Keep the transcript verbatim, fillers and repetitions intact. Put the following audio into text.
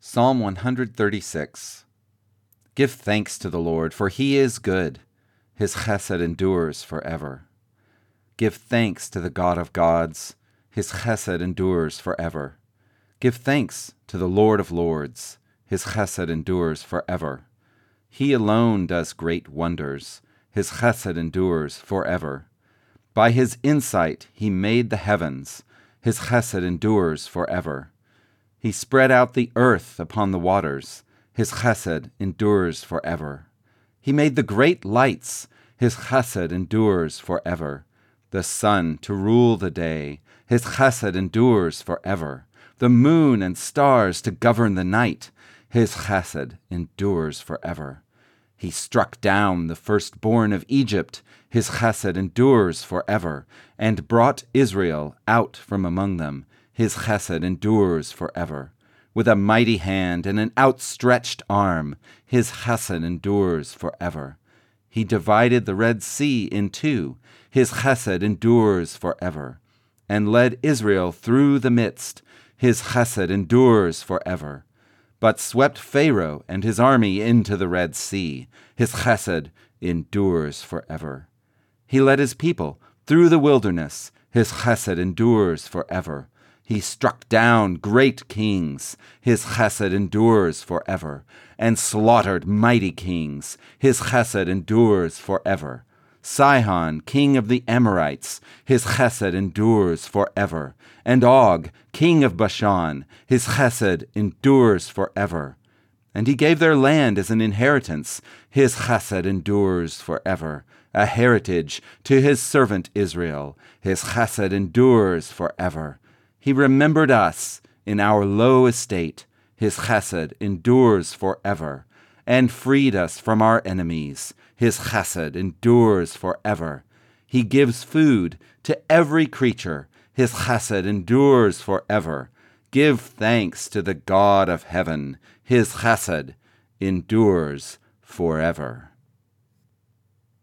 Psalm one thirty-six. Give thanks to the Lord, for he is good. His chesed endures forever. Give thanks to the God of gods. His chesed endures forever. Give thanks to the Lord of lords. His chesed endures forever. He alone does great wonders. His chesed endures forever. By his insight he made the heavens. His chesed endures forever. He spread out the earth upon the waters. His chesed endures forever. He made the great lights. His chesed endures forever. The sun to rule the day. His chesed endures forever. The moon and stars to govern the night. His chesed endures forever. He struck down the firstborn of Egypt. His chesed endures forever, and brought Israel out from among them. His chesed endures forever. With a mighty hand and an outstretched arm, his chesed endures forever. He divided the Red Sea in two. His chesed endures forever. And led Israel through the midst. His chesed endures forever. But swept Pharaoh and his army into the Red Sea. His chesed endures forever. He led his people through the wilderness. His chesed endures forever. He struck down great kings. His chesed endures forever. And slaughtered mighty kings. His chesed endures forever. Sihon, king of the Amorites, his chesed endures forever. And Og, king of Bashan, his chesed endures forever. And he gave their land as an inheritance. His chesed endures forever. A heritage to his servant Israel. His chesed endures forever. He remembered us in our low estate. His chesed endures forever. And freed us from our enemies. His chesed endures forever. He gives food to every creature. His chesed endures forever. Give thanks to the God of heaven. His chesed endures forever.